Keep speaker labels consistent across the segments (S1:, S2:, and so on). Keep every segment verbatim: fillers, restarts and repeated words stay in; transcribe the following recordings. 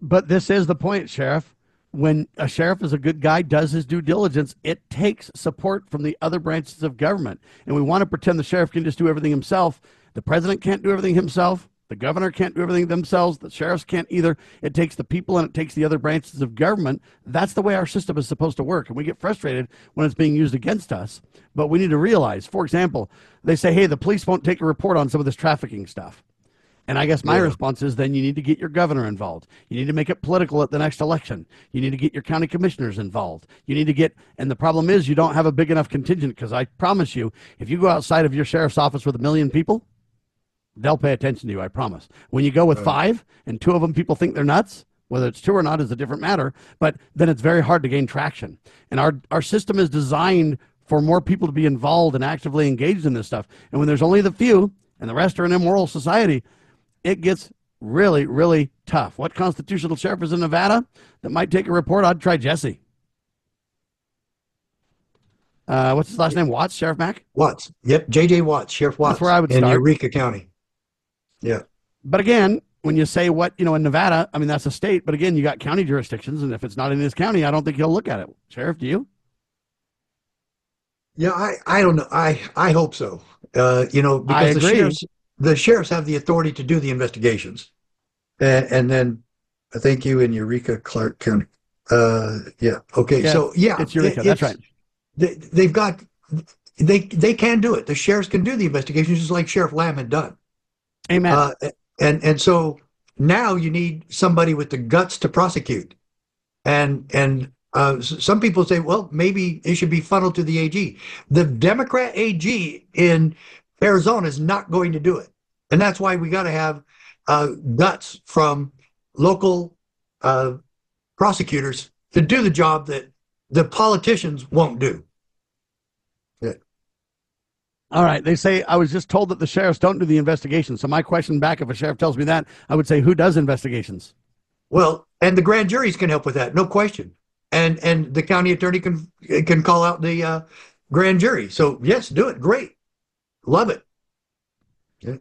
S1: But this is the point, Sheriff. When a sheriff is a good guy, does his due diligence, it takes support from the other branches of government. And we want to pretend the sheriff can just do everything himself. The president can't do everything himself. The governor can't do everything themselves. The sheriffs can't either. It takes the people and it takes the other branches of government. That's the way our system is supposed to work. And we get frustrated when it's being used against us. But we need to realize, for example, they say, hey, the police won't take a report on some of this trafficking stuff. And I guess my yeah. response is then you need to get your governor involved. You need to make it political at the next election. You need to get your county commissioners involved. You need to get, and the problem is you don't have a big enough contingent, because I promise you, if you go outside of your sheriff's office with a million people, they'll pay attention to you, I promise. When you go with right. five and two of them people think they're nuts, whether it's two or not is a different matter, but then it's very hard to gain traction. And our, our system is designed for more people to be involved and actively engaged in this stuff. And when there's only the few and the rest are an immoral society, it gets really, really tough. What constitutional sheriff is in Nevada that might take a report? I'd try Jesse. Uh, what's his last name? Watts, Sheriff Mack?
S2: Watts. Yep, J J Watts, Sheriff Watts.
S1: That's where I would
S2: in
S1: start.
S2: Eureka County. Yeah.
S1: But again, when you say what, you know, in Nevada, I mean, that's a state. But again, you got county jurisdictions. And if it's not in his county, I don't think he'll look at it. Sheriff, do you?
S2: Yeah, I, I don't know. I, I hope so. Uh, you know, because the sheriffs, the sheriffs have the authority to do the investigations. And, and then I thank you in Eureka, Clark County. Uh, yeah. Okay.
S1: Yeah,
S2: so yeah,
S1: it's Eureka.
S2: It,
S1: that's right.
S2: They, they've got, they, they can do it. The sheriffs can do the investigations just like Sheriff Lamb had done.
S1: Amen.
S2: Uh, and, and so now you need somebody with the guts to prosecute. And, and, uh, some people say, well, maybe it should be funneled to the A G. The Democrat A G in Arizona is not going to do it. And that's why we got to have uh, guts from local uh, prosecutors to do the job that the politicians won't do. Yeah.
S1: All right. They say, I was just told that the sheriffs don't do the investigation. So my question back, if a sheriff tells me that, I would say, who does investigations?
S2: Well, and the grand juries can help with that, no question. And and the county attorney can can call out the uh, grand jury. So yes, do it. Great. Love it.
S1: Yeah.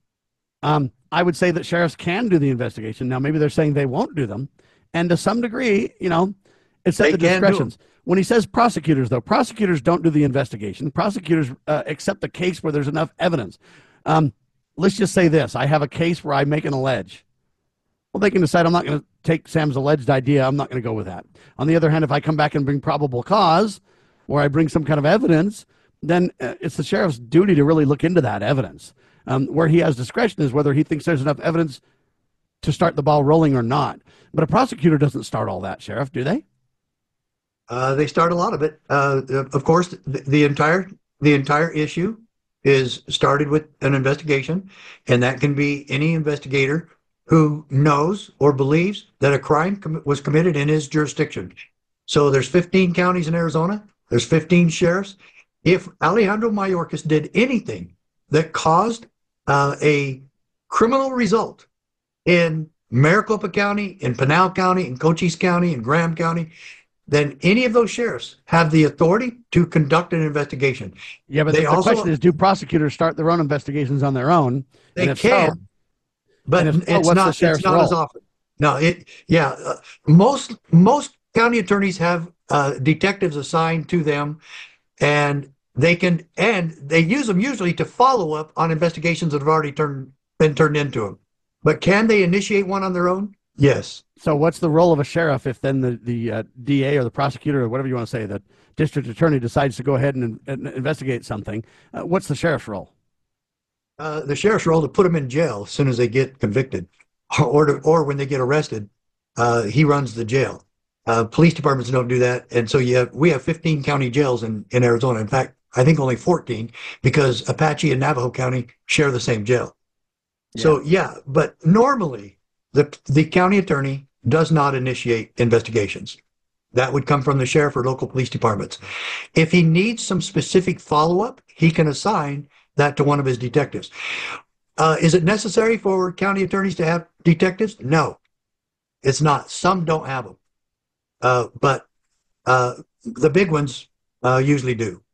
S1: Um, I would say that sheriffs can do the investigation. Now, maybe they're saying they won't do them. And to some degree, you know, it's at the discretions. When he says prosecutors, though, prosecutors don't do the investigation. Prosecutors uh, accept the case where there's enough evidence. Um, let's just say this. I have a case where I make an allege. Well, they can decide I'm not going to take Sam's alleged idea. I'm not going to go with that. On the other hand, if I come back and bring probable cause, or I bring some kind of evidence, then uh, it's the sheriff's duty to really look into that evidence. Um, where he has discretion is whether he thinks there's enough evidence to start the ball rolling or not. But a prosecutor doesn't start all that, Sheriff, do they?
S2: Uh, they start a lot of it. Uh, of course, the, the entire the entire issue is started with an investigation, and that can be any investigator who knows or believes that a crime com- was committed in his jurisdiction. So there's fifteen counties in Arizona. There's fifteen sheriffs. If Alejandro Mayorkas did anything that caused uh, a criminal result in Maricopa County, in Pinal County, in Cochise County, in Graham County, then any of those sheriffs have the authority to conduct an investigation.
S1: Yeah, but they the also, question is, do prosecutors start their own investigations on their own?
S2: They can. So, But it's
S1: so,
S2: not, it's not as often. No, it, yeah. Uh, most, most county attorneys have uh, detectives assigned to them, and they can, and they use them usually to follow up on investigations that have already turned, been turned into them. But can they initiate one on their own? Yes.
S1: So what's the role of a sheriff if then the, the uh, D A or the prosecutor or whatever you want to say, the district attorney decides to go ahead and, and investigate something? Uh, what's the sheriff's role?
S2: Uh, the sheriff's role to put them in jail as soon as they get convicted, or or, to, or when they get arrested, uh, he runs the jail. Uh, police departments don't do that, and so you have, we have fifteen county jails in, in Arizona. In fact, I think only fourteen because Apache and Navajo County share the same jail. Yeah. So yeah, but normally the the county attorney does not initiate investigations. That would come from the sheriff or local police departments. If he needs some specific follow-up, he can assign that to one of his detectives. Uh, is it necessary for county attorneys to have detectives? No, it's not. Some don't have them. Uh, but uh, the big ones uh, usually do.